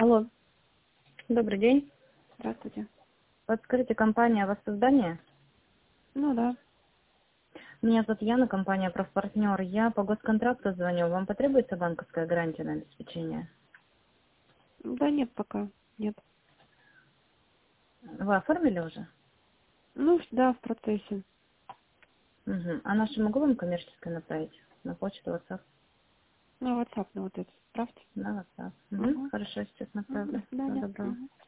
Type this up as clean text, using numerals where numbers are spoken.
Алло, Добрый день. здравствуйте. Подскажите, компания «Воссоздание»? Ну да. Меня зовут Яна, компания «Профпартнер». Я по госконтракту звоню. Вам потребуется банковская гарантия на обеспечение? Да нет пока, нет. Вы оформили уже? Ну да, в процессе. Угу. А нашу могу вам коммерческое направить? На почту, WhatsApp? На WhatsApp на вот это, правда? На WhatsApp. Угу. Угу. Хорошо, сейчас До направлю. Всего свидания. доброго. Мгм.